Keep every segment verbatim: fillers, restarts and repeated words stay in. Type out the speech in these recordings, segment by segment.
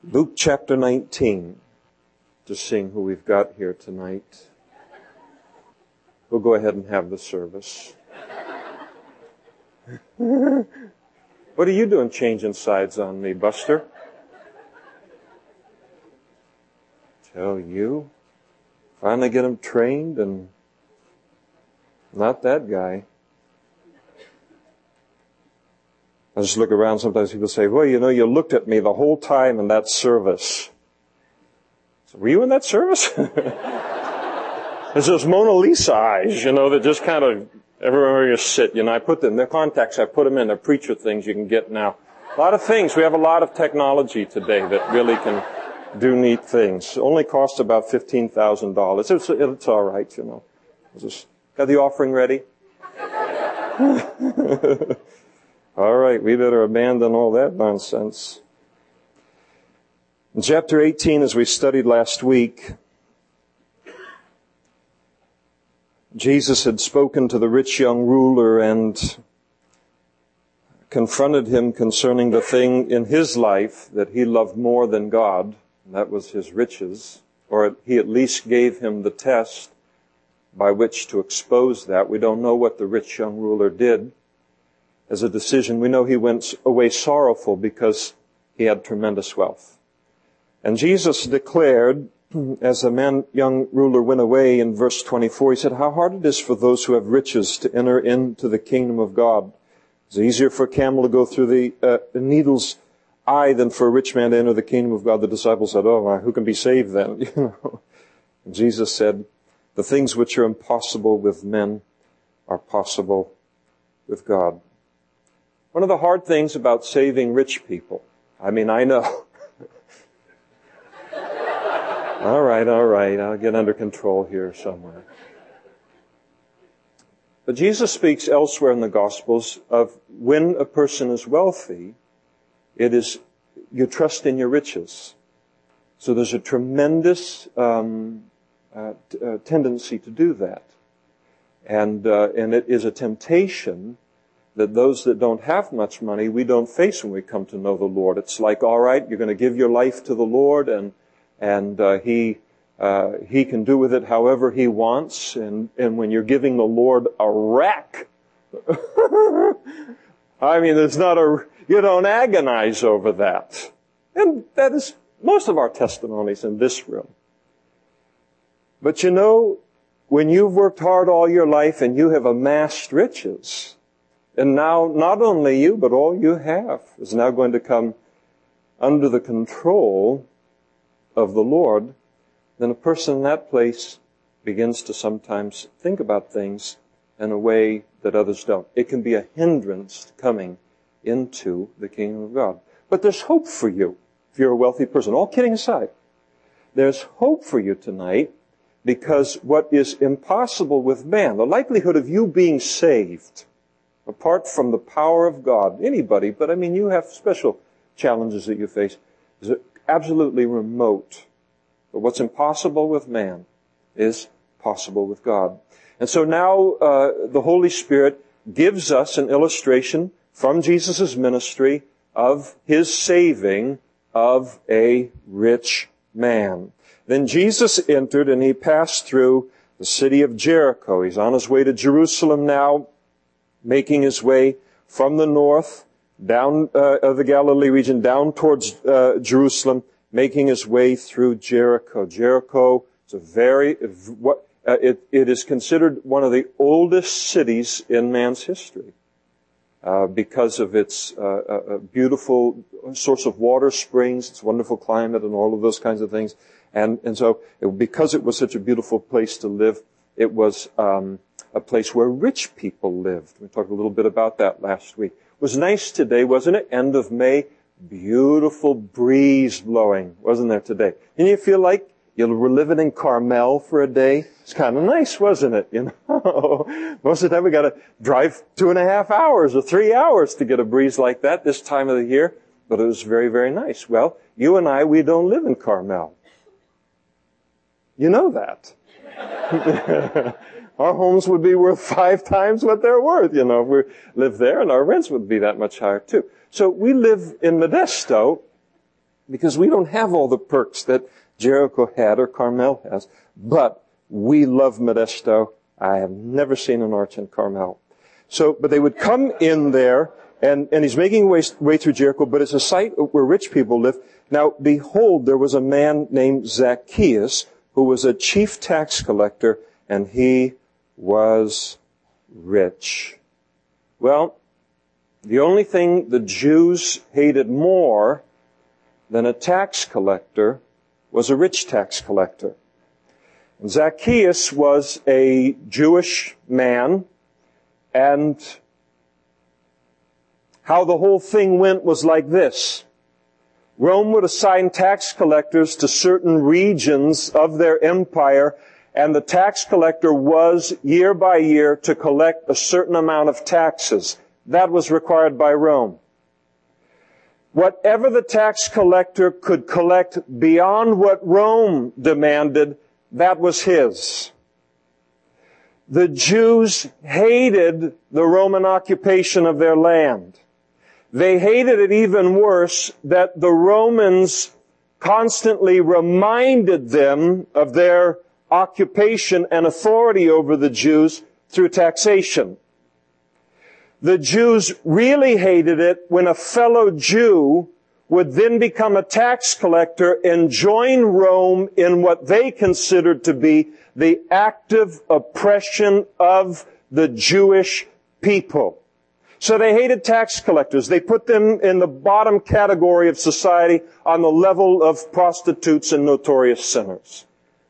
Luke chapter nineteen, just seeing who we've got here tonight. We'll go ahead and have the service. What are you doing changing sides on me, Buster? Tell you. Finally get him trained and not that guy. I just look around, sometimes people say, well, you know, you looked at me the whole time in that service. So, were you in that service? There's those Mona Lisa eyes, you know, that just kind of, everywhere you sit, you know, I put them, the contacts, I put them in, they're preacher things you can get now. A lot of things. We have a lot of technology today that really can do neat things. It only costs about fifteen thousand dollars. It's, it's all right, you know. Just, got the offering ready? All right, we better abandon all that nonsense. In chapter eighteen, as we studied last week, Jesus had spoken to the rich young ruler and confronted him concerning the thing in his life that he loved more than God, and that was his riches, or he at least gave him the test by which to expose that. We don't know what the rich young ruler did as a decision. We know he went away sorrowful because he had tremendous wealth. And Jesus declared, as the man, young ruler went away in verse twenty-four, he said, how hard it is for those who have riches to enter into the kingdom of God. It's easier for a camel to go through the, uh, the needle's eye than for a rich man to enter the kingdom of God. The disciples said, oh, who can be saved then? You know. And Jesus said, the things which are impossible with men are possible with God. One of the hard things about saving rich people, I mean, I know. all right, all right, I'll get under control here somewhere. But Jesus speaks elsewhere in the Gospels of when a person is wealthy, it is, you trust in your riches. So there's a tremendous um, uh, t- uh, tendency to do that. And, uh, and it is a temptation that those that don't have much money, we don't face when we come to know the Lord. It's like, all right, you're going to give your life to the Lord, and and uh, He uh, He can do with it however He wants. And and when you're giving the Lord a rack, I mean, there's not a you don't agonize over that. And that is most of our testimonies in this room. But you know, when you've worked hard all your life and you have amassed riches, and now, not only you, but all you have is now going to come under the control of the Lord, then a person in that place begins to sometimes think about things in a way that others don't. It can be a hindrance to coming into the kingdom of God. But there's hope for you if you're a wealthy person. All kidding aside, there's hope for you tonight, because what is impossible with man, the likelihood of you being saved, apart from the power of God, anybody, but I mean, you have special challenges that you face, is absolutely remote. But what's impossible with man is possible with God. And so now uh, the Holy Spirit gives us an illustration from Jesus' ministry of His saving of a rich man. Then Jesus entered and He passed through the city of Jericho. He's on His way to Jerusalem now, making His way from the north, down uh, of the Galilee region, down towards uh, Jerusalem, making His way through Jericho. Jericho is a very, what uh, it, it is considered one of the oldest cities in man's history uh, because of its uh, uh, beautiful source of water springs, its wonderful climate, and all of those kinds of things. And and so, it, because it was such a beautiful place to live, it was um, a place where rich people lived. We talked a little bit about that last week. It was nice today, wasn't it? End of May. Beautiful breeze blowing, wasn't there today? Didn't you feel like you were living in Carmel for a day? It's kind of nice, wasn't it? You know, most of the time we got to drive two and a half hours or three hours to get a breeze like that this time of the year. But it was very, very nice. Well, you and I, we don't live in Carmel. You know that. Our homes would be worth five times what they're worth, you know, if we lived there, and our rents would be that much higher too. So we live in Modesto, because we don't have all the perks that Jericho had or Carmel has. But we love Modesto. I have never seen an arch in Carmel. So, but they would come in there, and, and he's making way, way through Jericho, but it's a site where rich people live. Now, behold, there was a man named Zacchaeus who was a chief tax collector, and he was rich. Well, the only thing the Jews hated more than a tax collector was a rich tax collector. And Zacchaeus was a Jewish man, and how the whole thing went was like this. Rome would assign tax collectors to certain regions of their empire, and the tax collector was, year by year, to collect a certain amount of taxes. That was required by Rome. Whatever the tax collector could collect beyond what Rome demanded, that was his. The Jews hated the Roman occupation of their land. They hated it even worse that the Romans constantly reminded them of their occupation and authority over the Jews through taxation. The Jews really hated it when a fellow Jew would then become a tax collector and join Rome in what they considered to be the active oppression of the Jewish people. So they hated tax collectors. They put them in the bottom category of society on the level of prostitutes and notorious sinners.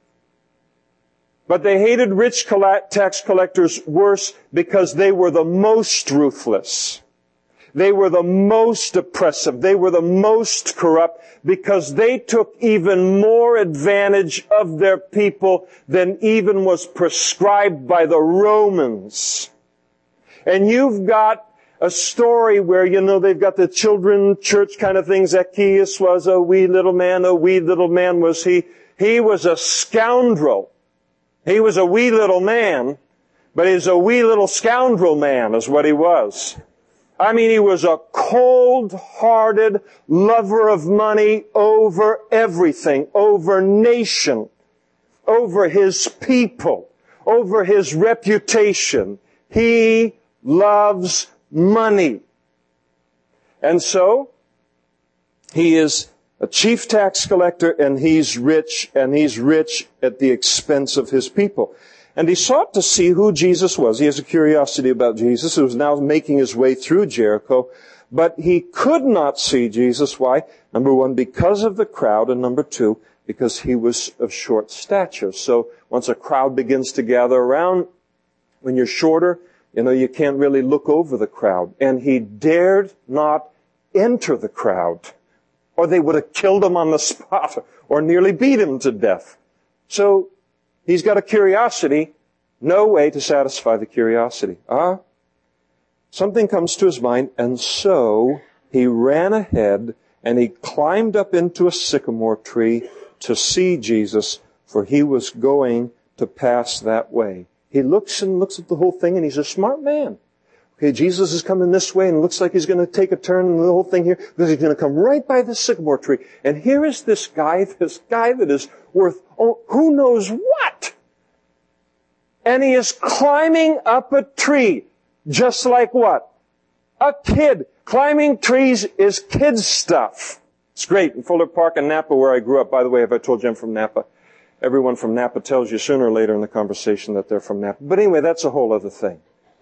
But they hated rich tax collectors worse because they were the most ruthless. They were the most oppressive. They were the most corrupt because they took even more advantage of their people than even was prescribed by the Romans. And you've got a story where, you know, they've got the children church kind of thing. Zacchaeus was a wee little man. A wee little man was he. He was a scoundrel. He was a wee little man, but he's a wee little scoundrel man is what he was. I mean, he was a cold-hearted lover of money over everything, over nation, over his people, over his reputation. He loves money. And so, he is a chief tax collector, and he's rich, and he's rich at the expense of his people. And he sought to see who Jesus was. He has a curiosity about Jesus, who was now making his way through Jericho. But he could not see Jesus. Why? Number one, because of the crowd, and number two, because he was of short stature. So once a crowd begins to gather around, when you're shorter, you know, you can't really look over the crowd. And he dared not enter the crowd, or they would have killed him on the spot, or nearly beat him to death. So, he's got a curiosity, no way to satisfy the curiosity. Ah, something comes to his mind, and so he ran ahead, and he climbed up into a sycamore tree to see Jesus, for he was going to pass that way. He looks and looks at the whole thing, and he's a smart man. Okay, Jesus is coming this way, and it looks like he's going to take a turn in the whole thing here, because he's going to come right by the sycamore tree. And here is this guy, this guy that is worth oh, who knows what. And he is climbing up a tree, just like what? A kid. Climbing trees is kids' stuff. It's great. In Fuller Park in Napa, where I grew up, by the way, have I told you I'm from Napa? Everyone from Napa tells you sooner or later in the conversation that they're from Napa. But anyway, that's a whole other thing.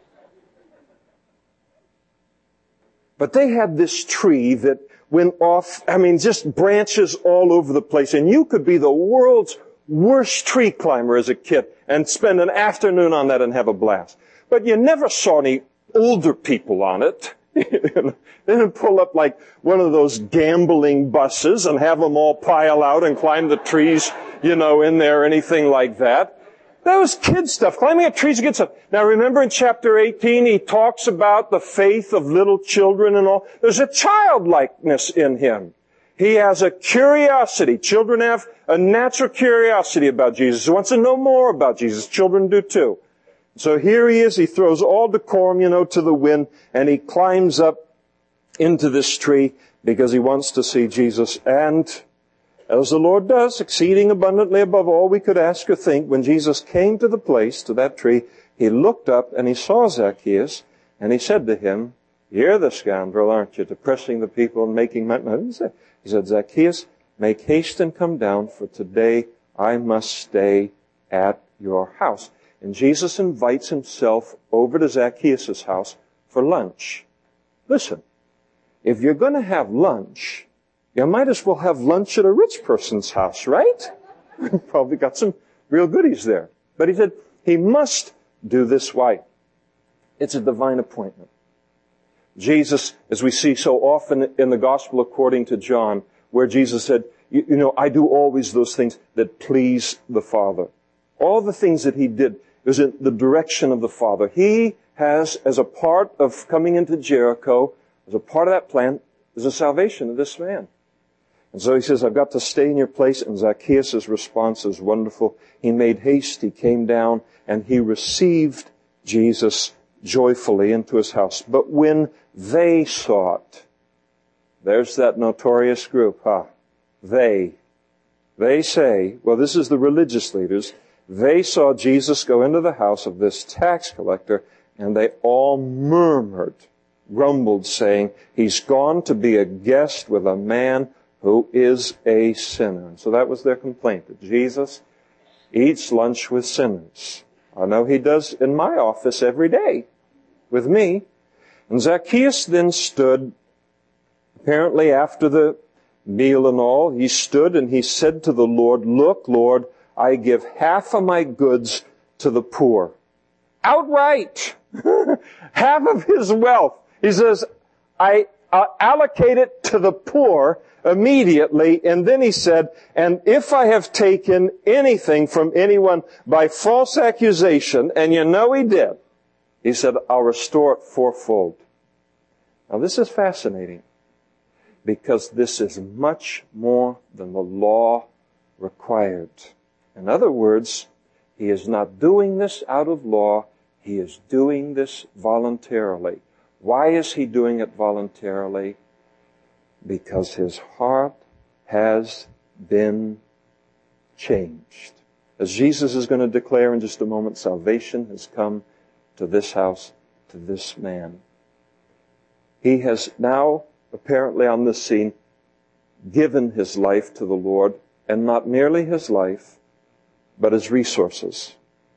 But they had this tree that went off, I mean, just branches all over the place. And you could be the world's worst tree climber as a kid and spend an afternoon on that and have a blast. But you never saw any older people on it. They didn't pull up like one of those gambling buses and have them all pile out and climb the trees, you know, in there or anything like that. That was kid stuff. Climbing up trees is good stuff. Now remember in chapter eighteen, he talks about the faith of little children and all. There's a childlikeness in him. He has a curiosity. Children have a natural curiosity about Jesus. He wants to know more about Jesus. Children do too. So here he is. He throws all decorum, you know, to the wind, and he climbs up into this tree. because he wants to see Jesus. And as the Lord does, exceeding abundantly above all we could ask or think, when Jesus came to the place, to that tree, he looked up and he saw Zacchaeus, and he said to him, "You're the scoundrel, aren't you, depressing the people and making money?" He said, "Zacchaeus, make haste and come down, for today I must stay at your house." And Jesus invites himself over to Zacchaeus' house for lunch. Listen, if you're going to have lunch, you might as well have lunch at a rich person's house, right? Probably got some real goodies there. But he said, he must do this. Why? It's a divine appointment. Jesus, as we see so often in the Gospel according to John, where Jesus said, you, you know, I do always those things that please the Father. All the things that he did was in the direction of the Father. He has, as a part of coming into Jericho, as a part of that plan, is the salvation of this man. And so he says, I've got to stay in your place. And Zacchaeus' response is wonderful. He made haste, he came down, and he received Jesus joyfully into his house. But when they saw it, there's that notorious group, huh? They. They say, well, this is the religious leaders. They saw Jesus go into the house of this tax collector, and they all murmured, grumbled, saying, he's gone to be a guest with a man who is a sinner. And so that was their complaint, that Jesus eats lunch with sinners. I know he does in my office every day with me. And Zacchaeus then stood, apparently after the meal and all, he stood and he said to the Lord, "Look, Lord, I give half of my goods to the poor." Outright! Half of his wealth. He says, I uh, allocate it to the poor immediately. And then he said, and if I have taken anything from anyone by false accusation, and you know he did, he said, I'll restore it fourfold. Now this is fascinating, because this is much more than the law required. In other words, he is not doing this out of law. He is doing this voluntarily. Why is he doing it voluntarily? Because his heart has been changed. As Jesus is going to declare in just a moment, salvation has come to this house, to this man. He has now, apparently on this scene, given his life to the Lord, and not merely his life, but his resources.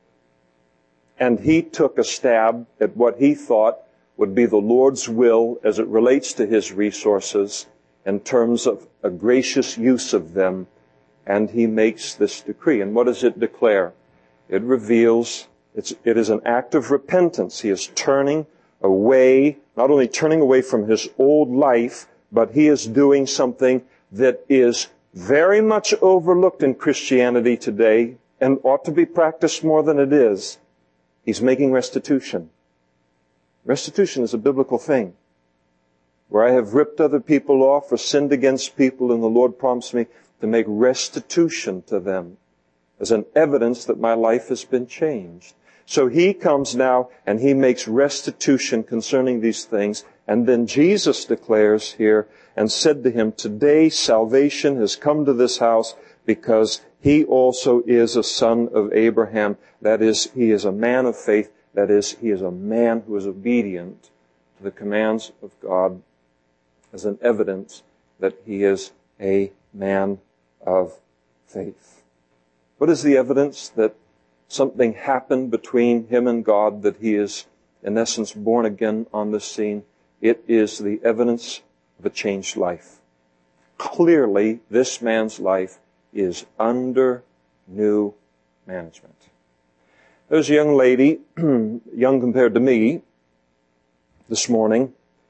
And he took a stab at what he thought would be the Lord's will as it relates to his resources in terms of a gracious use of them. And he makes this decree. And what does it declare? It reveals, it's, it is an act of repentance. He is turning away, not only turning away from his old life, but he is doing something that is very much overlooked in Christianity today and ought to be practiced more than it is. He's making restitution. Restitution is a biblical thing. Where I have ripped other people off or sinned against people, and the Lord prompts me to make restitution to them as an evidence that my life has been changed. So he comes now and he makes restitution concerning these things. And then Jesus declares here and said to him, today salvation has come to this house because he also is a son of Abraham. That is, he is a man of faith. That is, he is a man who is obedient to the commands of God as an evidence that he is a man of faith. What is the evidence that something happened between him and God, that he is, in essence, born again on this scene? It is the evidence of a changed life. Clearly, this man's life is under new management. There's a young lady, young compared to me, this morning.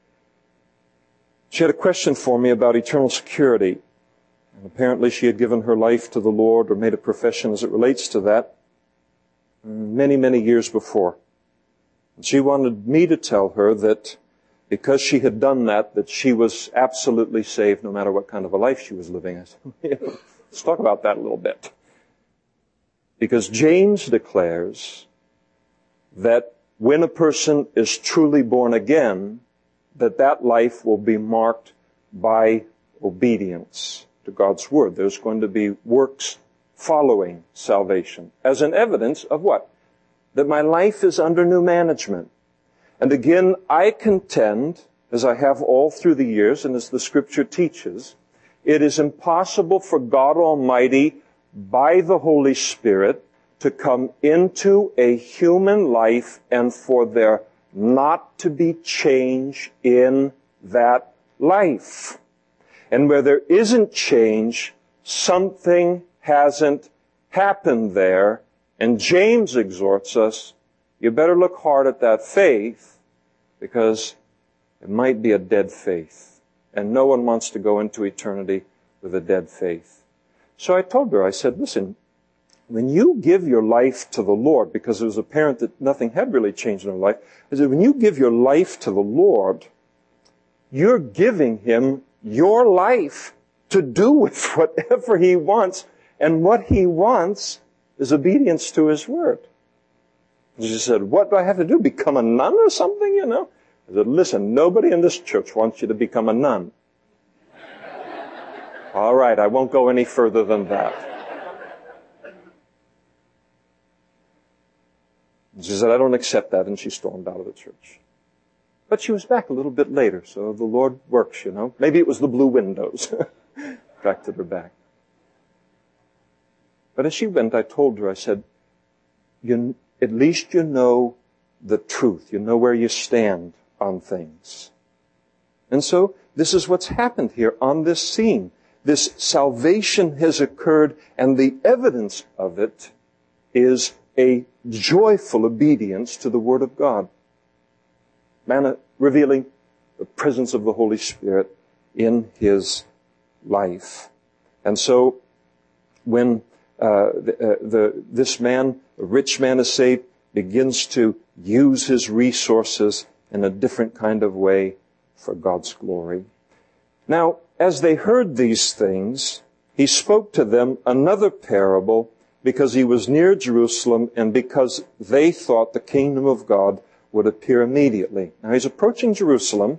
She had a question for me about eternal security. And apparently she had given her life to the Lord or made a profession as it relates to that many, many years before. And she wanted me to tell her that because she had done that, that she was absolutely saved no matter what kind of a life she was living. I said, let's talk about that a little bit. Because James declares that when a person is truly born again, that that life will be marked by obedience to God's word. There's going to be works following salvation as an evidence of what? That my life is under new management. And again, I contend, as I have all through the years, and as the Scripture teaches, it is impossible for God Almighty, by the Holy Spirit, to come into a human life and for there not to be change in that life. And where there isn't change, something hasn't happened there. And James exhorts us, you better look hard at that faith, because it might be a dead faith. And no one wants to go into eternity with a dead faith. So I told her, I said, listen, when you give your life to the Lord, because it was apparent that nothing had really changed in her life, I said, when you give your life to the Lord, you're giving Him your life to do with whatever He wants. And what He wants is obedience to His word. And she said, what do I have to do? Become a nun or something, you know? I said, listen, nobody in this church wants you to become a nun. All right, I won't go any further than that. She said, I don't accept that, and she stormed out of the church. But she was back a little bit later, so the Lord works, you know. Maybe it was the blue windows. Attracted her back. But as she went, I told her, I said, you, at least you know the truth. You know where you stand on things. And so, this is what's happened here on this scene. This salvation has occurred, and the evidence of it is a joyful obedience to the Word of God. Man, revealing the presence of the Holy Spirit in his life. And so, when uh, the, uh, the this man, a rich man is saved, begins to use his resources in a different kind of way for God's glory. Now, as they heard these things, he spoke to them another parable, because he was near Jerusalem and because they thought the kingdom of God would appear immediately. Now he's approaching Jerusalem.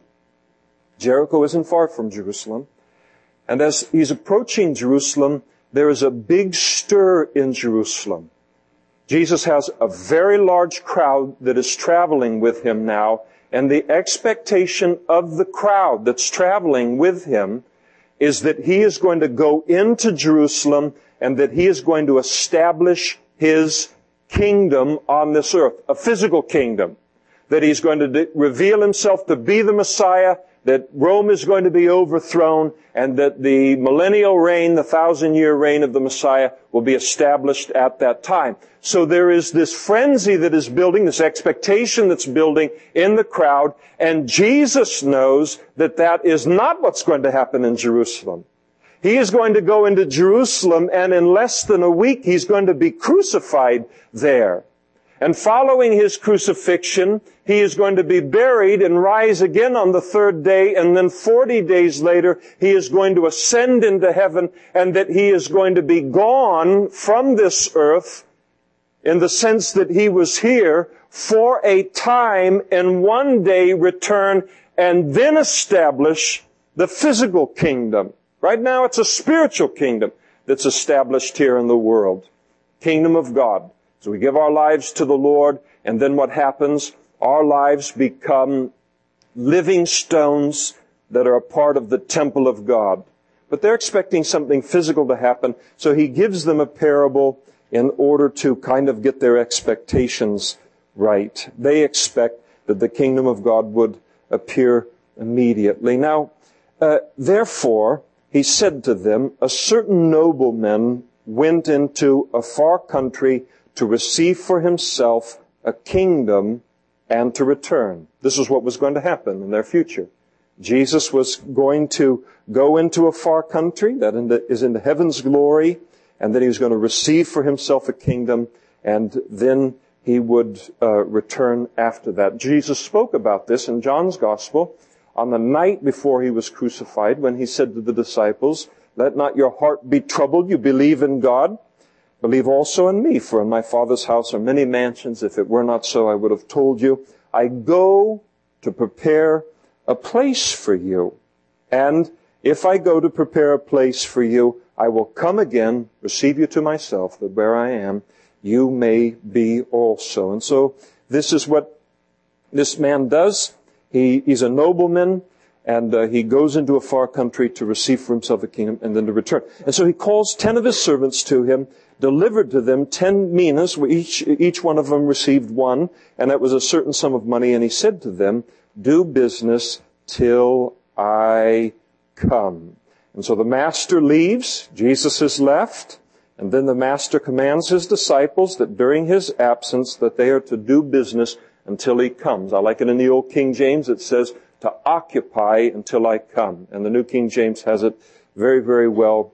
Jericho isn't far from Jerusalem. And as he's approaching Jerusalem, there is a big stir in Jerusalem. Jesus has a very large crowd that is traveling with him now, and the expectation of the crowd that's traveling with him is that he is going to go into Jerusalem and that he is going to establish his kingdom on this earth, a physical kingdom. That he's going to de- reveal himself to be the Messiah, that Rome is going to be overthrown, and that the millennial reign, the thousand-year reign of the Messiah, will be established at that time. So there is this frenzy that is building, this expectation that's building in the crowd, and Jesus knows that that is not what's going to happen in Jerusalem. He is going to go into Jerusalem, and in less than a week, he's going to be crucified there. And following his crucifixion, he is going to be buried and rise again on the third day, and then forty days later, he is going to ascend into heaven, and that he is going to be gone from this earth in the sense that he was here for a time and one day return and then establish the physical kingdom. Right now, it's a spiritual kingdom that's established here in the world. Kingdom of God. So we give our lives to the Lord, and then what happens? Our lives become living stones that are a part of the temple of God. But they're expecting something physical to happen, so he gives them a parable in order to kind of get their expectations right. They expect that the kingdom of God would appear immediately. Now, uh, therefore, he said to them, a certain nobleman went into a far country to receive for himself a kingdom and to return. This is what was going to happen in their future. Jesus was going to go into a far country that is in the heaven's glory, and then he was going to receive for himself a kingdom, and then he would uh, return after that. Jesus spoke about this in John's Gospel on the night before he was crucified, when he said to the disciples, let not your heart be troubled. You believe in God. Believe also in me, for in my Father's house are many mansions. If it were not so, I would have told you. I go to prepare a place for you. And If I go to prepare a place for you, I will come again, receive you to myself, that where I am, you may be also. And so this is what this man does. He, he's a nobleman, and uh, he goes into a far country to receive for himself a kingdom and then to return. And so he calls ten of his servants to him, delivered to them ten minas. Each, each one of them received one, and that was a certain sum of money. And he said to them, do business till I come. And so the master leaves, Jesus is left, and then the master commands his disciples that during his absence that they are to do business until he comes. I like it in the old King James, it says, to occupy until I come. And the New King James has it very, very well,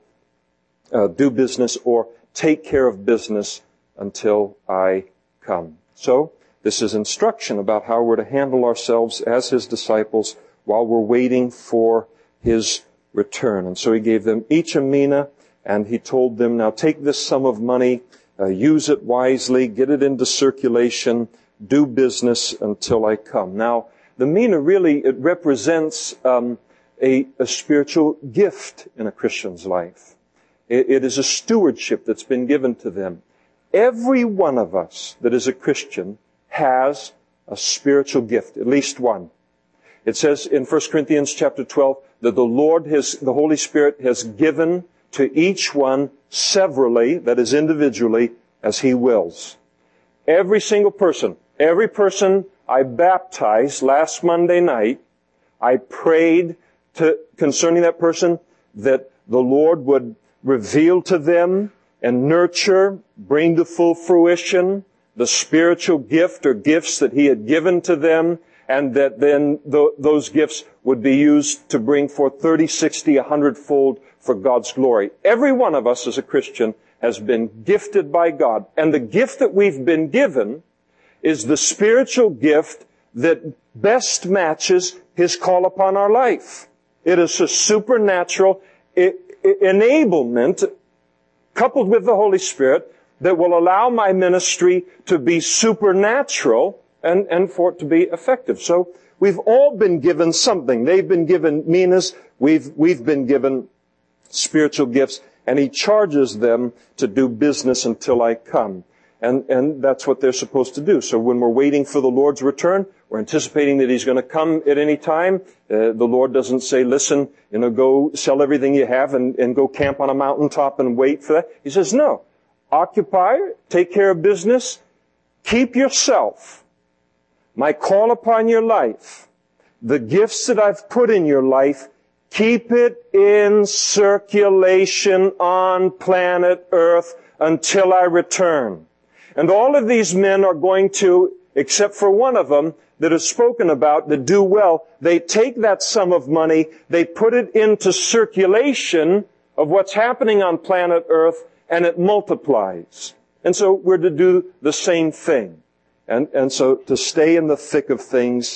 uh, do business or take care of business until I come. So, this is instruction about how we're to handle ourselves as his disciples while we're waiting for his return. And so he gave them each a mina, and he told them, now take this sum of money, uh, use it wisely, get it into circulation, do business until I come. Now, the mina really, it represents um, a, a spiritual gift in a Christian's life. It, it is a stewardship that's been given to them. Every one of us that is a Christian has a spiritual gift, at least one. It says in First Corinthians chapter twelve that the Lord has, the Holy Spirit has given to each one severally, that is individually, as He wills. Every single person, every person I baptized last Monday night, I prayed to, concerning that person, that the Lord would reveal to them and nurture, bring to full fruition the spiritual gift or gifts that He had given to them, and that then th- those gifts would be used to bring forth thirty, sixty, a hundredfold for God's glory. Every one of us as a Christian has been gifted by God. And the gift that we've been given is the spiritual gift that best matches His call upon our life. It is a supernatural I- I- enablement coupled with the Holy Spirit that will allow my ministry to be supernatural and, and for it to be effective. So we've all been given something. They've been given minas. We've, we've been given spiritual gifts. And He charges them to do business until I come. And, and that's what they're supposed to do. So when we're waiting for the Lord's return, we're anticipating that He's going to come at any time. Uh, the Lord doesn't say, listen, you know, go sell everything you have and, and go camp on a mountaintop and wait for that. He says, no. Occupy, take care of business, keep yourself. My call upon your life, the gifts that I've put in your life, keep it in circulation on planet Earth until I return. And all of these men are going to, except for one of them that is spoken about, that do well, they take that sum of money, they put it into circulation of what's happening on planet Earth, and it multiplies. And so we're to do the same thing. And, and so to stay in the thick of things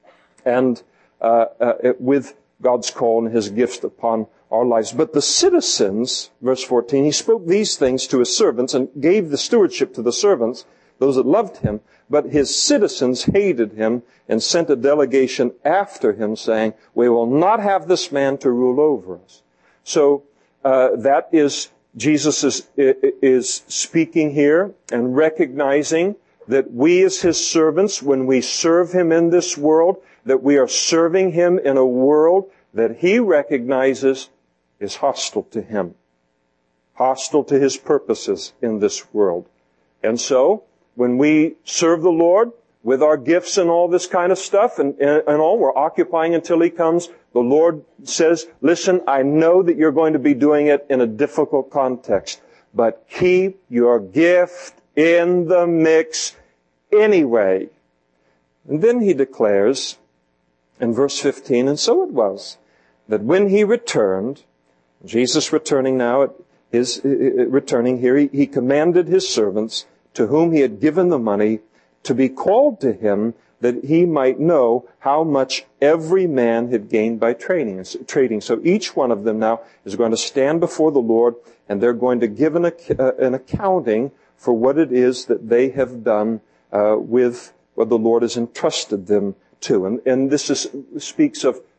and uh, uh, with God's call and His gifts upon our lives. But the citizens, verse fourteen, He spoke these things to His servants and gave the stewardship to the servants, those that loved Him. But His citizens hated Him and sent a delegation after Him, saying, we will not have this man to rule over us. So uh, that is, Jesus is, is speaking here and recognizing that we as His servants, when we serve Him in this world, that we are serving Him in a world that He recognizes is hostile to Him, hostile to His purposes in this world. And so, when we serve the Lord with our gifts and all this kind of stuff and, and, and all, we're occupying until He comes, the Lord says, listen, I know that you're going to be doing it in a difficult context, but keep your gift in the mix anyway. And then He declares in verse fifteen, and so it was, that when He returned, Jesus returning now, his, returning here, he, he commanded His servants, to whom He had given the money, to be called to Him, that He might know how much every man had gained by trading. trading. So each one of them now is going to stand before the Lord, and they're going to give an, uh, an accounting for what it is that they have done uh, with what the Lord has entrusted them to. And, and this is, speaks of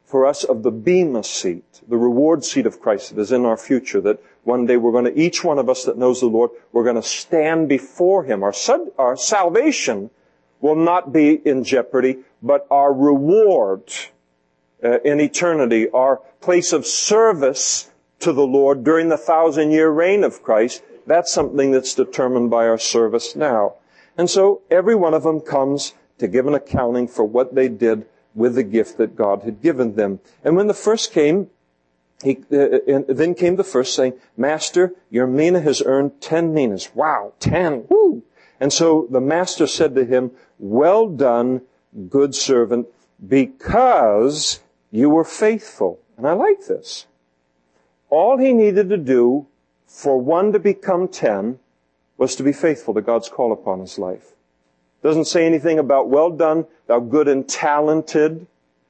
for us of the bema seat, the reward seat of Christ that is in our future, that one day we're going to, each one of us that knows the Lord, we're going to stand before Him. Our, our salvation will not be in jeopardy, but our reward uh, in eternity, our place of service to the Lord during the thousand-year reign of Christ, that's something that's determined by our service now. And so every one of them comes to give an accounting for what they did with the gift that God had given them. And when the first came, he, uh, and then came the first saying, Master, your mina has earned ten minas. Wow, ten, woo! And so the master said to him, well done, good servant, because you were faithful. And I like this. All he needed to do for one to become ten was to be faithful to God's call upon his life. Doesn't say anything about, well done, thou good and talented,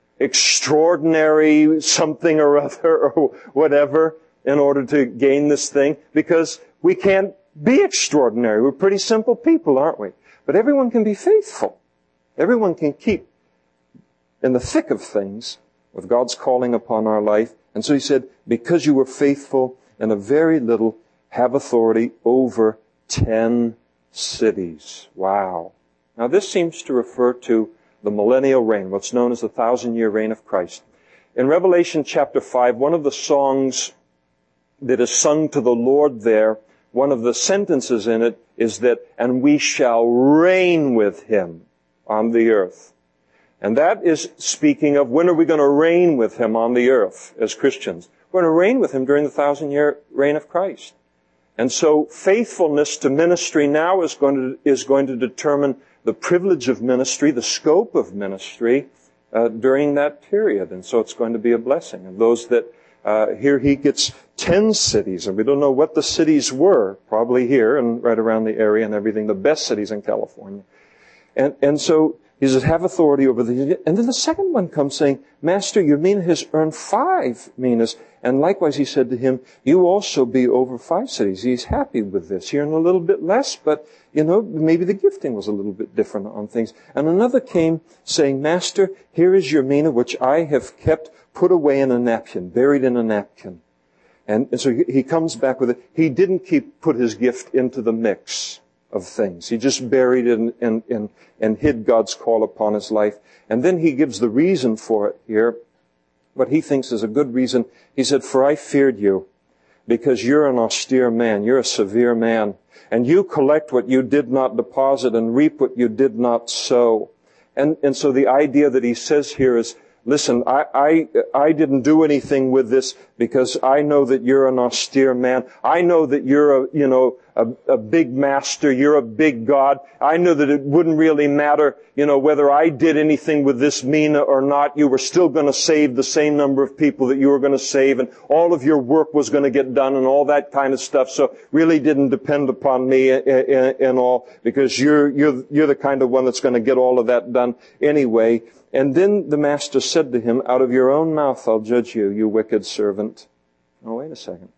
extraordinary something or other, or whatever, in order to gain this thing, because we can't be extraordinary. We're pretty simple people, aren't we? But everyone can be faithful. Everyone can keep in the thick of things with God's calling upon our life. And so he said, because you were faithful in a very little, have authority over ten cities. Wow. Now this seems to refer to the millennial reign, what's known as the thousand-year reign of Christ. In Revelation chapter five, one of the songs that is sung to the Lord there, one of the sentences in it is that, and we shall reign with Him on the earth. And that is speaking of when are we going to reign with Him on the earth as Christians. We're going to reign with Him during the thousand-year reign of Christ. And so faithfulness to ministry now is going to, is going to determine the privilege of ministry, the scope of ministry uh, during that period. And so it's going to be a blessing. And those that, uh, here he gets ten cities, and we don't know what the cities were, probably here and right around the area and everything, the best cities in California. And, and so he says, have authority over the, and then the second one comes saying, Master, your mina has earned five minas. And likewise he said to him, you also be over five cities. He's happy with this. Here in a little bit less, but, you know, maybe the gifting was a little bit different on things. And another came saying, Master, here is your mina, which I have kept put away in a napkin, buried in a napkin. And, and so he comes back with it. He didn't keep, put his gift into the mix of things. He just buried it and, and, and, and hid God's call upon his life. And then he gives the reason for it here, what he thinks is a good reason. He said, for I feared you, because you're an austere man, you're a severe man, and you collect what you did not deposit and reap what you did not sow. And, and so the idea that he says here is, listen, I, I, I didn't do anything with this because I know that you're an austere man. I know that you're a, you know, a, a big master. You're a big God. I know that it wouldn't really matter, you know, whether I did anything with this mina or not. You were still going to save the same number of people that you were going to save, and all of your work was going to get done and all that kind of stuff. So really didn't depend upon me and all, because you're, you're, you're the kind of one that's going to get all of that done anyway. And then the master said to him, out of your own mouth I'll judge you, you wicked servant. Oh, wait a second.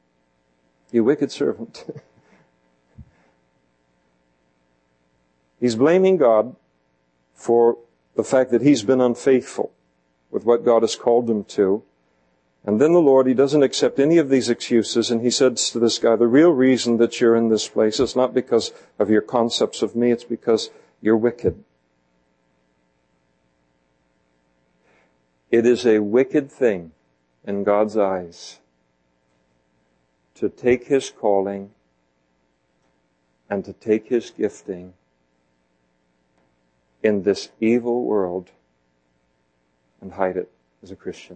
You wicked servant. He's blaming God for the fact that he's been unfaithful with what God has called him to. And then the Lord, he doesn't accept any of these excuses, and he says to this guy, the real reason that you're in this place is not because of your concepts of me, it's because you're wicked. It is a wicked thing in God's eyes to take his calling and to take his gifting in this evil world and hide it as a Christian.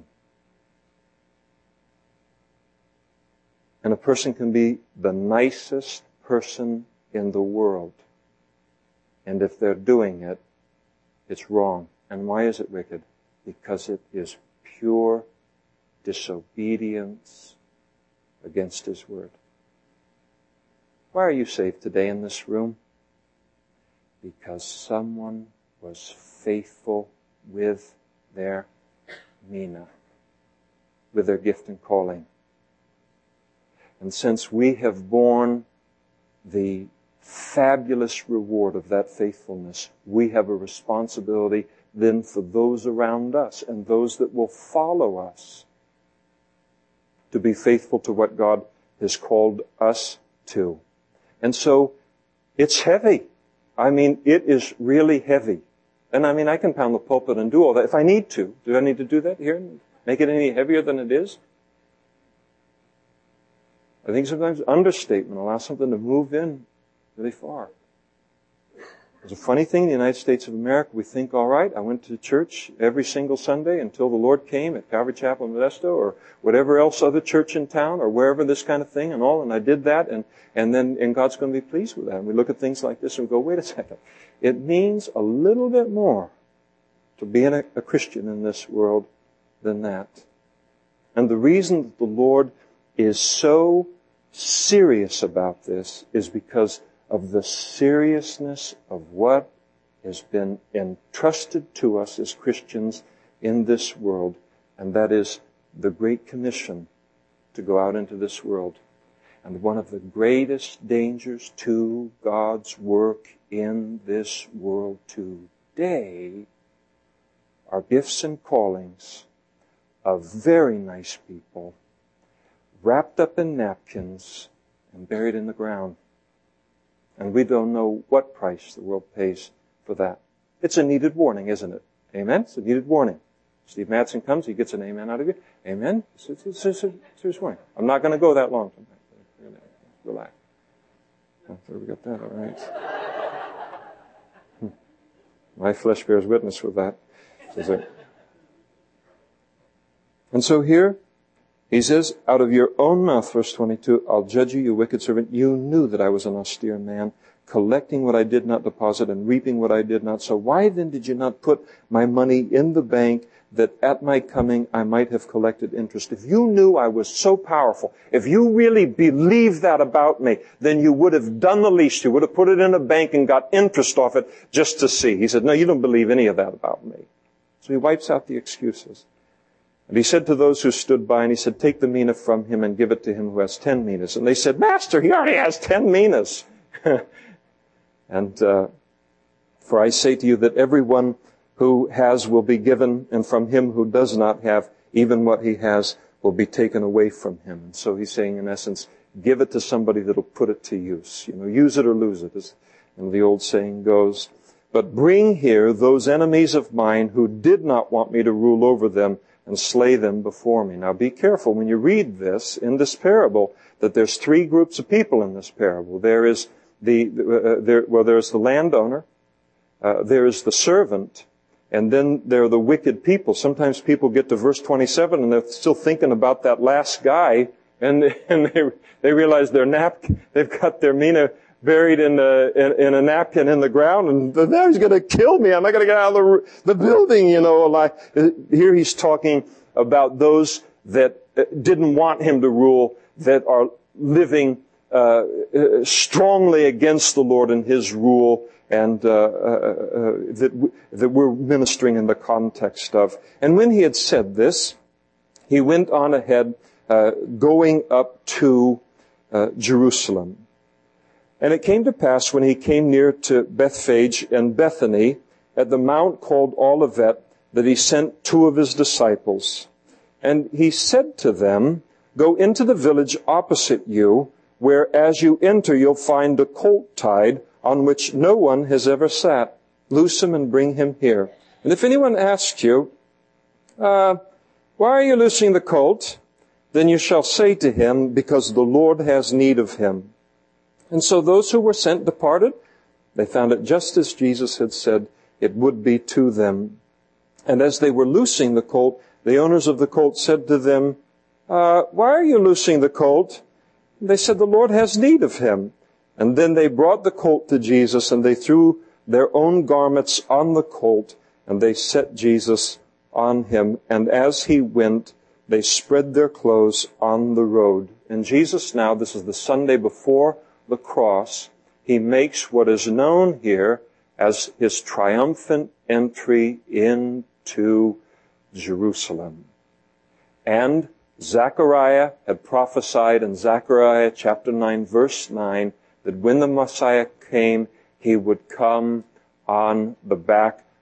And a person can be the nicest person in the world, and if they're doing it, it's wrong. And why is it wicked? Because it is pure disobedience against his word. Why are you saved today in this room? Because someone was faithful with their mina, with their gift and calling. And since we have borne the fabulous reward of that faithfulness, we have a responsibility then for those around us and those that will follow us to be faithful to what God has called us to. And so it's heavy. I mean, it is really heavy. And I mean, I can pound the pulpit and do all that if I need to. Do I need to do that here? Make it any heavier than it is? I think sometimes understatement allows something to move in really far. It's a funny thing in the United States of America. We think, all right, I went to church every single Sunday until the Lord came at Calvary Chapel in Modesto or whatever else other church in town or wherever, this kind of thing and all, and I did that, and, and then and God's going to be pleased with that. And we look at things like this and we go, wait a second. It means a little bit more to being a, a Christian in this world than that. And the reason that the Lord is so serious about this is because of the seriousness of what has been entrusted to us as Christians in this world, and that is the Great Commission to go out into this world. And one of the greatest dangers to God's work in this world today are gifts and callings of very nice people wrapped up in napkins and buried in the ground. And we don't know what price the world pays for that. It's a needed warning, isn't it? Amen? It's a needed warning. Steve Madsen comes, he gets an amen out of you. Amen? It's, it's, it's, it's a serious warning. I'm not going to go that long. Relax. Oh, so we got that, all right. Hmm. My flesh bears witness with that. And so here, he says, out of your own mouth, verse twenty-two, I'll judge you, you wicked servant. You knew that I was an austere man, collecting what I did not deposit and reaping what I did not sow. Why then did you not put my money in the bank that at my coming I might have collected interest? If you knew I was so powerful, if you really believed that about me, then you would have done the least. You would have put it in a bank and got interest off it just to see. He said, no, you don't believe any of that about me. So he wipes out the excuses. And he said to those who stood by, and he said, take the mina from him and give it to him who has ten minas. And they said, Master, he already has ten minas. and uh, for I say to you that everyone who has will be given, and from him who does not have, even what he has will be taken away from him. And so he's saying, in essence, give it to somebody that'll put it to use. You know, use it or lose it, as and the old saying goes. But bring here those enemies of mine who did not want me to rule over them, and slay them before me. Now be careful when you read this in this parable that there's three groups of people in this parable. There is the, uh, there, well, there's the landowner, uh, there is the servant, and then there are the wicked people. Sometimes people get to verse twenty-seven and they're still thinking about that last guy, and, and they, they realize their nap, they've got their mina buried in a, in, in a napkin in the ground, and now he's going to kill me. I'm not going to get out of the, the building, you know. Like, here he's talking about those that didn't want him to rule, that are living uh, strongly against the Lord and his rule, and uh, uh, uh, that, that we're ministering in the context of. And when he had said this, he went on ahead, uh, going up to uh, Jerusalem. And it came to pass when he came near to Bethphage and Bethany at the mount called Olivet that he sent two of his disciples. And he said to them, go into the village opposite you, where as you enter you'll find a colt tied on which no one has ever sat. Loose him and bring him here. And if anyone asks you, uh, why are you loosing the colt? Then you shall say to him, because the Lord has need of him. And so those who were sent departed. They found it just as Jesus had said it would be to them. And as they were loosing the colt, the owners of the colt said to them, uh, why are you loosing the colt? And they said, the Lord has need of him. And then they brought the colt to Jesus, and they threw their own garments on the colt, and they set Jesus on him. And as he went, they spread their clothes on the road. And Jesus now, this is the Sunday before the cross, he makes what is known here as his triumphant entry into Jerusalem. And Zechariah had prophesied in Zechariah chapter nine, verse nine, that when the Messiah came, he would come on the back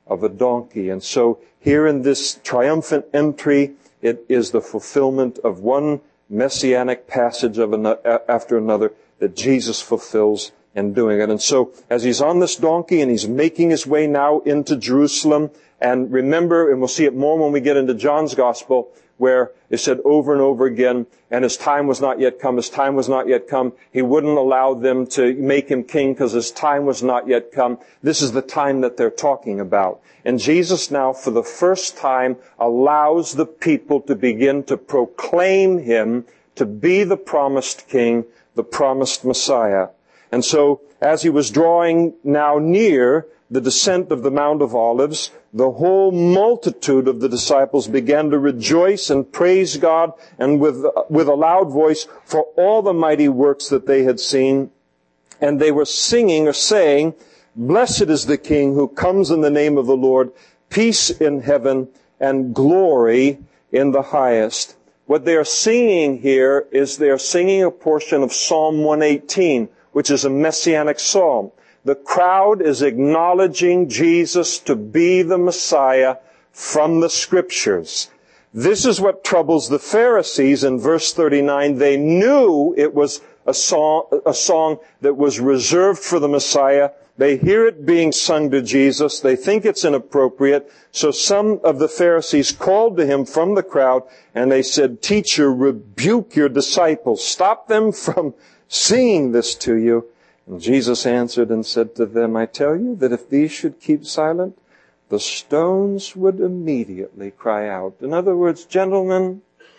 of a donkey. And so here in this triumphant entry, it is the fulfillment of one messianic passage of another, after another that Jesus fulfills in doing it. And so as he's on this donkey and he's making his way now into Jerusalem, and remember, and we'll see it more when we get into John's Gospel, where it said over and over again, and his time was not yet come, his time was not yet come. He wouldn't allow them to make him king because his time was not yet come. This is the time that they're talking about. And Jesus now, for the first time, allows the people to begin to proclaim him to be the promised king, the promised Messiah. And so, as he was drawing now near the descent of the Mount of Olives, the whole multitude of the disciples began to rejoice and praise God, and with, with a loud voice, for all the mighty works that they had seen. And they were singing or saying, "Blessed is the King who comes in the name of the Lord, peace in heaven and glory in the highest." What they are singing here is they are singing a portion of Psalm one eighteen, which is a messianic psalm. The crowd is acknowledging Jesus to be the Messiah from the Scriptures. This is what troubles the Pharisees in verse thirty-nine. They knew it was a song, a song that was reserved for the Messiah. They hear it being sung to Jesus. They think it's inappropriate. So some of the Pharisees called to him from the crowd, and they said, "Teacher, rebuke your disciples. Stop them from singing this to you." And Jesus answered and said to them, "I tell you that if these should keep silent, the stones would immediately cry out." In other words, gentlemen,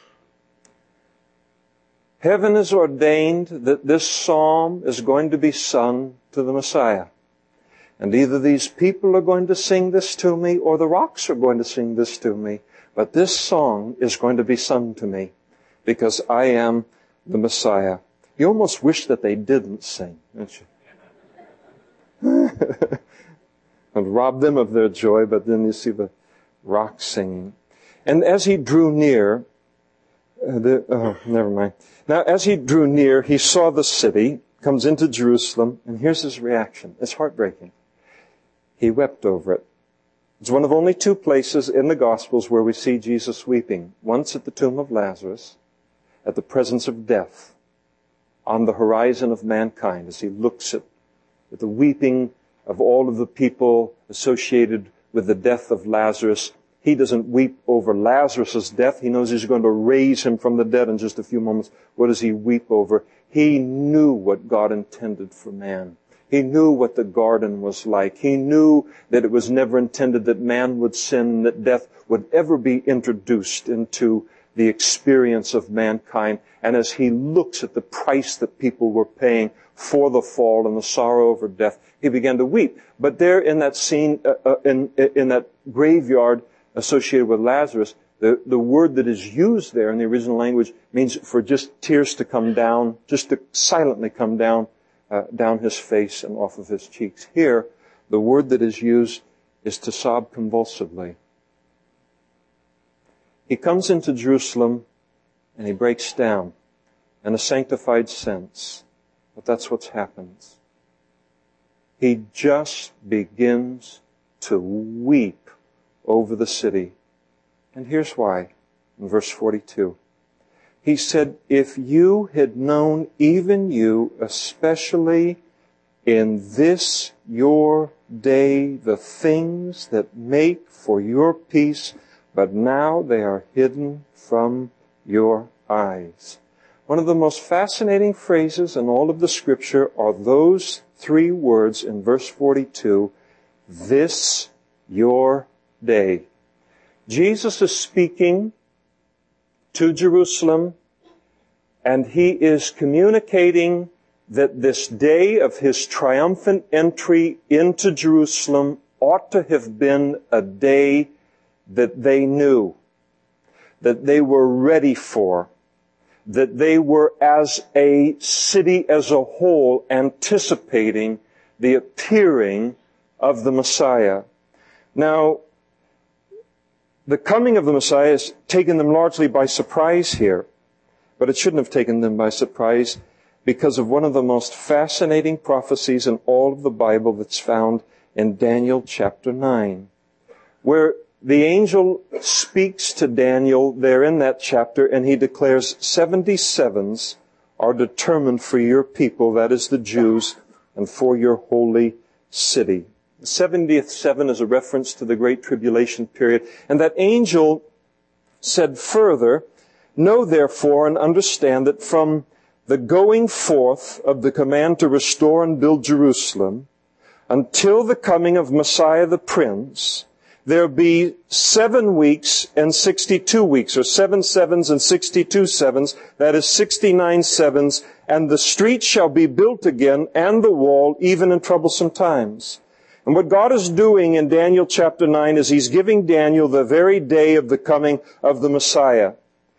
heaven has ordained that this psalm is going to be sung to the Messiah. And either these people are going to sing this to me, or the rocks are going to sing this to me. But this song is going to be sung to me, because I am the Messiah. You almost wish that they didn't sing, don't you? And rob them of their joy, but then you see the rocks singing. And as he drew near, uh, the, oh, never mind. Now, as he drew near, he saw the city, comes into Jerusalem, and here's his reaction. It's heartbreaking. He wept over it. It's one of only two places in the Gospels where we see Jesus weeping. Once at the tomb of Lazarus, at the presence of death, on the horizon of mankind, as he looks at, at the weeping of all of the people associated with the death of Lazarus. He doesn't weep over Lazarus' death. He knows he's going to raise him from the dead in just a few moments. What does he weep over? He knew what God intended for man. He knew what the garden was like. He knew that it was never intended that man would sin, that death would ever be introduced into the experience of mankind. And as he looks at the price that people were paying for the fall and the sorrow over death, he began to weep. But there in that scene, uh, uh, in, in that graveyard associated with Lazarus, the, the word that is used there in the original language means for just tears to come down, just to silently come down, uh, down his face and off of his cheeks. Here, the word that is used is to sob convulsively. He comes into Jerusalem and he breaks down in a sanctified sense. But that's what's happened. He just begins to weep over the city. And here's why. In verse forty-two. He said, "If you had known, even you, especially in this your day, the things that make for your peace, but now they are hidden from your eyes." One of the most fascinating phrases in all of the Scripture are those three words in verse forty-two, "this your day." Jesus is speaking to Jerusalem, and he is communicating that this day of his triumphant entry into Jerusalem ought to have been a day that they knew, that they were ready for, that they were as a city as a whole anticipating the appearing of the Messiah. Now, the coming of the Messiah has taken them largely by surprise here, but it shouldn't have taken them by surprise because of one of the most fascinating prophecies in all of the Bible that's found in Daniel chapter nine. where the angel speaks to Daniel there in that chapter, and he declares seventy sevens are determined for your people, that is the Jews, and for your holy city. The seventieth seven is a reference to the Great Tribulation period. And that angel said further, know therefore and understand that from the going forth of the command to restore and build Jerusalem until the coming of Messiah the Prince, there be seven weeks and sixty-two weeks, or seven sevens and sixty-two sevens, that is sixty-nine sevens, and the street shall be built again, and the wall, even in troublesome times. And what God is doing in Daniel chapter nine is He's giving Daniel the very day of the coming of the Messiah.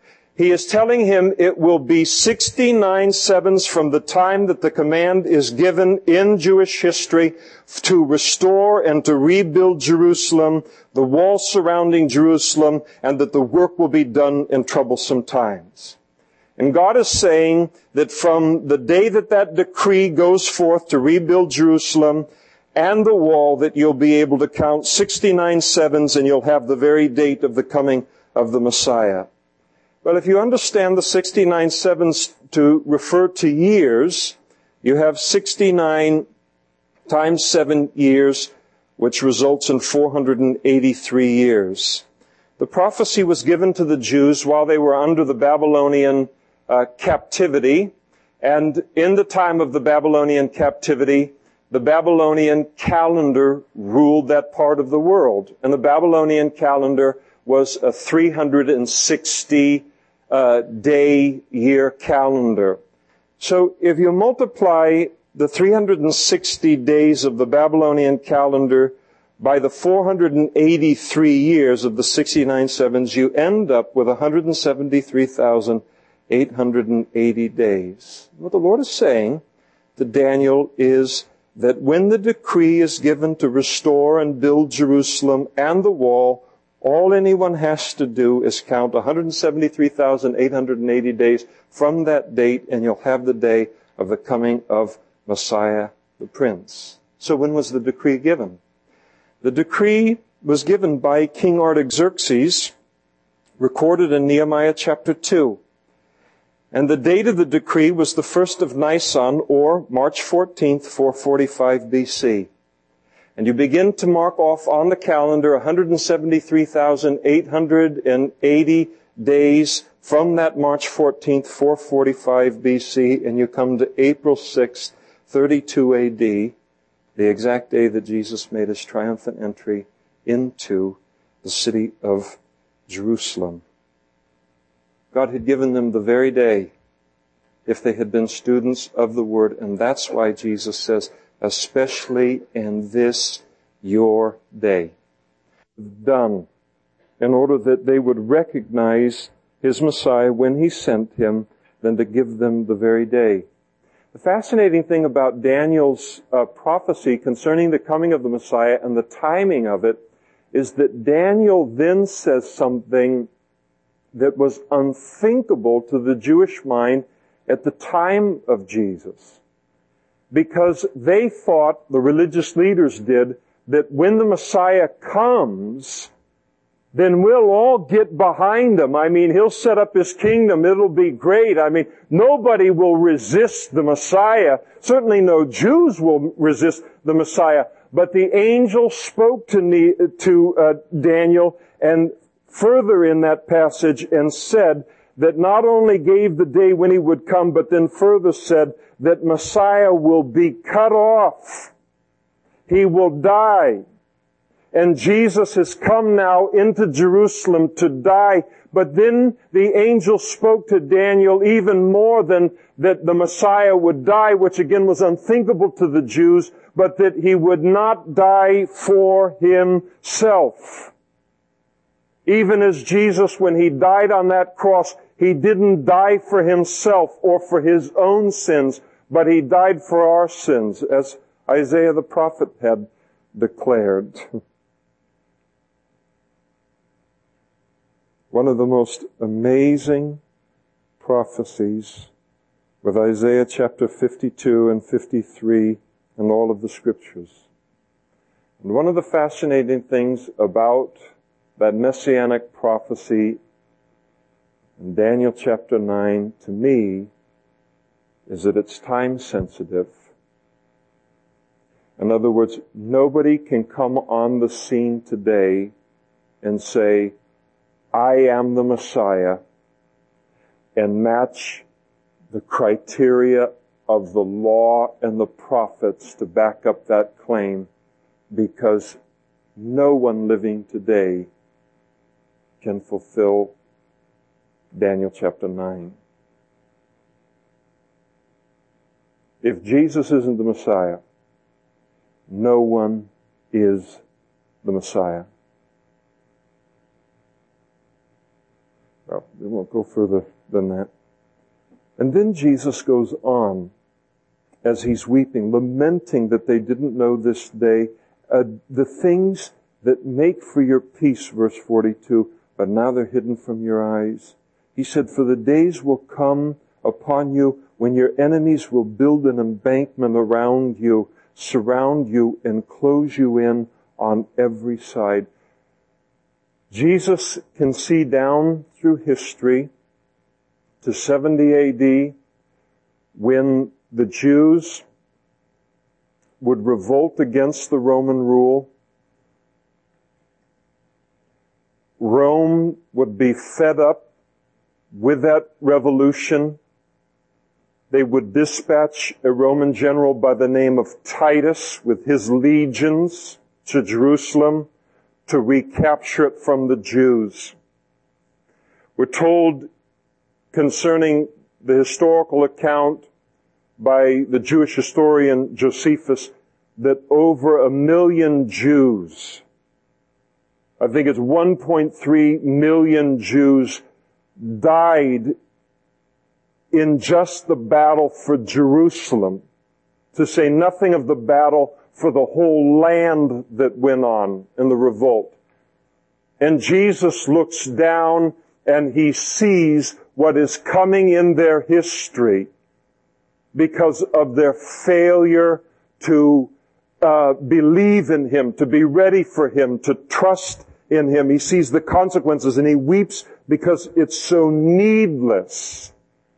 He is telling him it will be sixty-nine sevens from the time that the command is given in Jewish history to restore and to rebuild Jerusalem, the wall surrounding Jerusalem, and that the work will be done in troublesome times. And God is saying that from the day that that decree goes forth to rebuild Jerusalem and the wall, that you'll be able to count sixty-nine sevens, and you'll have the very date of the coming of the Messiah. Well, if you understand the sixty-nine sevens to refer to years, you have sixty-nine times seven years, which results in four hundred eighty-three years. The prophecy was given to the Jews while they were under the Babylonian uh, captivity. And in the time of the Babylonian captivity, the Babylonian calendar ruled that part of the world. And the Babylonian calendar was a three hundred sixty uh, day year calendar. So if you multiply the three hundred sixty days of the Babylonian calendar by the four hundred eighty-three years of the sixty-nine sevens, you end up with one hundred seventy-three thousand eight hundred eighty days. What the Lord is saying to Daniel is that when the decree is given to restore and build Jerusalem and the wall, all anyone has to do is count one hundred seventy-three thousand eight hundred eighty days from that date, and you'll have the day of the coming of Messiah the Prince. So when was the decree given? The decree was given by King Artaxerxes, recorded in Nehemiah chapter two. And the date of the decree was the first of Nisan, or March fourteenth, four forty-five B C. And you begin to mark off on the calendar one hundred seventy-three thousand eight hundred eighty days from that March fourteenth, four forty-five B C, and you come to April sixth, thirty-two A D, the exact day that Jesus made his triumphant entry into the city of Jerusalem. God had given them the very day if they had been students of the Word, and that's why Jesus says, especially in this your day. Done in order that they would recognize his Messiah when he sent him, than to give them the very day. The fascinating thing about Daniel's uh, prophecy concerning the coming of the Messiah and the timing of it is that Daniel then says something that was unthinkable to the Jewish mind at the time of Jesus. Because they thought, the religious leaders did, that when the Messiah comes, then we'll all get behind him. I mean, he'll set up his kingdom. It'll be great. I mean, nobody will resist the Messiah. Certainly no Jews will resist the Messiah. But the angel spoke to, ne- to uh, Daniel, and further in that passage, and said that not only gave the day when he would come, but then further said that Messiah will be cut off. He will die. And Jesus has come now into Jerusalem to die. But then the angel spoke to Daniel even more than that the Messiah would die, which again was unthinkable to the Jews, but that he would not die for himself. Even as Jesus, when he died on that cross, he didn't die for himself or for his own sins, but he died for our sins, as Isaiah the prophet had declared. One of the most amazing prophecies with Isaiah chapter fifty-two and fifty-three and all of the scriptures. And one of the fascinating things about that messianic prophecy in Daniel chapter nine, to me, is that it's time sensitive. In other words, nobody can come on the scene today and say, I am the Messiah, and match the criteria of the law and the prophets to back up that claim, because no one living today can fulfill Daniel chapter nine. If Jesus isn't the Messiah, no one is the Messiah. Well, we won't go further than that. And then Jesus goes on as he's weeping, lamenting that they didn't know this day, uh, the things that make for your peace, verse forty-two, but now they're hidden from your eyes. He said, for the days will come upon you when your enemies will build an embankment around you, surround you, and close you in on every side. Jesus can see down through history to seventy A D when the Jews would revolt against the Roman rule. Rome would be fed up with that revolution. They would dispatch a Roman general by the name of Titus with his legions to Jerusalem to recapture it from the Jews. We're told concerning the historical account by the Jewish historian Josephus that over a million Jews, I think it's one point three million Jews, died in just the battle for Jerusalem, to say nothing of the battle for the whole land that went on in the revolt. And Jesus looks down and he sees what is coming in their history because of their failure to uh, believe in him, to be ready for him, to trust in him. He sees the consequences and he weeps because it's so needless.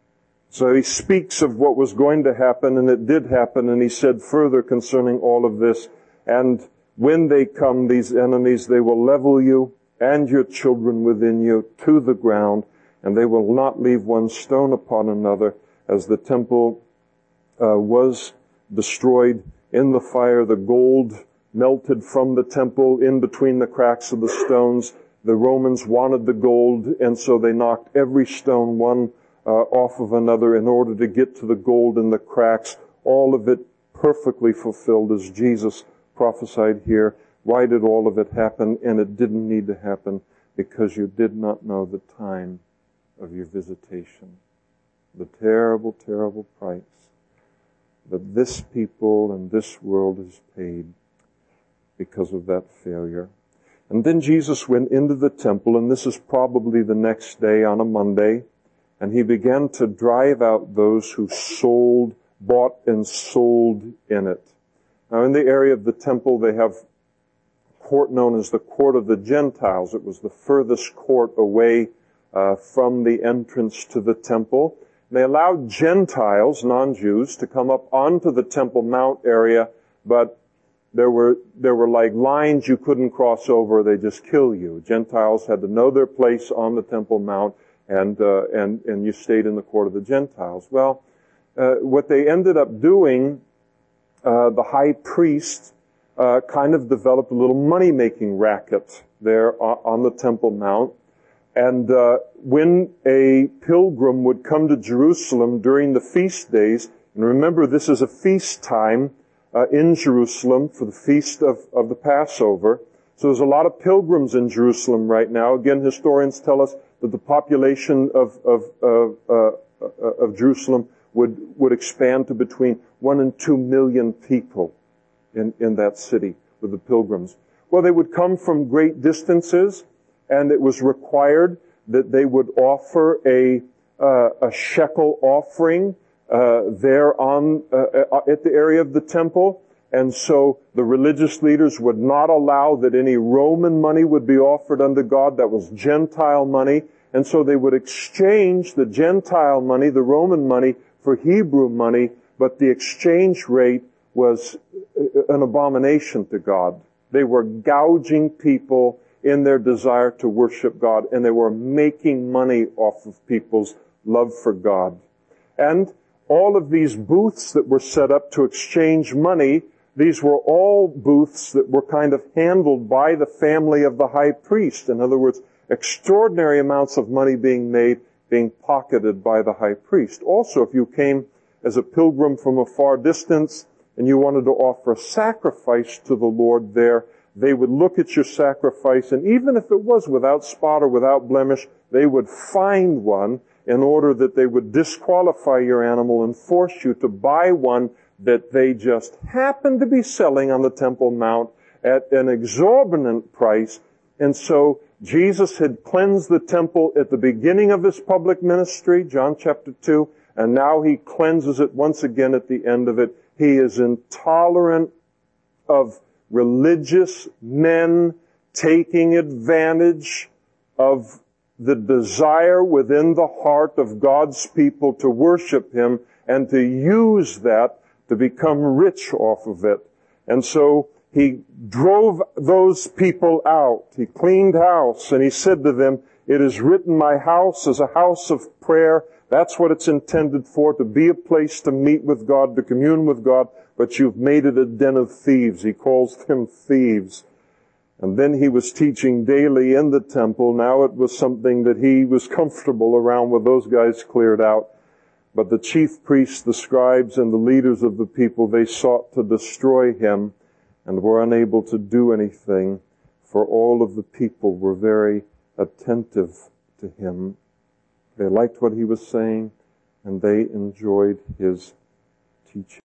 So he speaks of what was going to happen, and it did happen, and he said further concerning all of this, and when they come, these enemies, they will level you and your children within you to the ground, and they will not leave one stone upon another. As the temple uh, was destroyed in the fire, the gold melted from the temple in between the cracks of the stones. The Romans wanted the gold, and so they knocked every stone one Uh, off of another in order to get to the gold in the cracks, all of it perfectly fulfilled as Jesus prophesied here. Why did all of it happen? And it didn't need to happen because you did not know the time of your visitation. The terrible, terrible price that this people and this world has paid because of that failure. And then Jesus went into the temple, and this is probably the next day on a Monday, and he began to drive out those who sold, bought and sold in it. Now in the area of the temple, they have a court known as the Court of the Gentiles. It was the furthest court away uh, from the entrance to the temple. They allowed Gentiles, non-Jews, to come up onto the Temple Mount area, but there were, there were like lines you couldn't cross over. They just kill you. Gentiles had to know their place on the Temple Mount, and, uh, and, and you stayed in the court of the Gentiles. Well, uh, what they ended up doing, uh, the high priest, uh, kind of developed a little money-making racket there on the Temple Mount. And, uh, when a pilgrim would come to Jerusalem during the feast days, and remember this is a feast time, uh, in Jerusalem for the feast of, of the Passover. So there's a lot of pilgrims in Jerusalem right now. Again, historians tell us that the population of, of, of, uh, of Jerusalem would, would expand to between one and two million people in, in that city with the pilgrims. Well, they would come from great distances, and it was required that they would offer a, uh, a shekel offering, uh, there on, uh, at the area of the temple. And so the religious leaders would not allow that any Roman money would be offered unto God. That was Gentile money. And so they would exchange the Gentile money, the Roman money, for Hebrew money, but the exchange rate was an abomination to God. They were gouging people in their desire to worship God, and they were making money off of people's love for God. And all of these booths that were set up to exchange money, these were all booths that were kind of handled by the family of the high priest. In other words, extraordinary amounts of money being made, being pocketed by the high priest. Also, if you came as a pilgrim from a far distance and you wanted to offer a sacrifice to the Lord there, they would look at your sacrifice, and even if it was without spot or without blemish, they would find one in order that they would disqualify your animal and force you to buy one that they just happened to be selling on the Temple Mount at an exorbitant price. And so Jesus had cleansed the temple at the beginning of his public ministry, John chapter two, and now he cleanses it once again at the end of it. He is intolerant of religious men taking advantage of the desire within the heart of God's people to worship him and to use that to become rich off of it. And so he drove those people out. He cleaned house, and he said to them, "It is written, my house is a house of prayer." That's what it's intended for, to be a place to meet with God, to commune with God, but you've made it a den of thieves. He calls them thieves. And then he was teaching daily in the temple. Now it was something that he was comfortable around with those guys cleared out. But the chief priests, the scribes, and the leaders of the people, they sought to destroy him and were unable to do anything, for all of the people were very attentive to him. They liked what he was saying, and they enjoyed his teaching.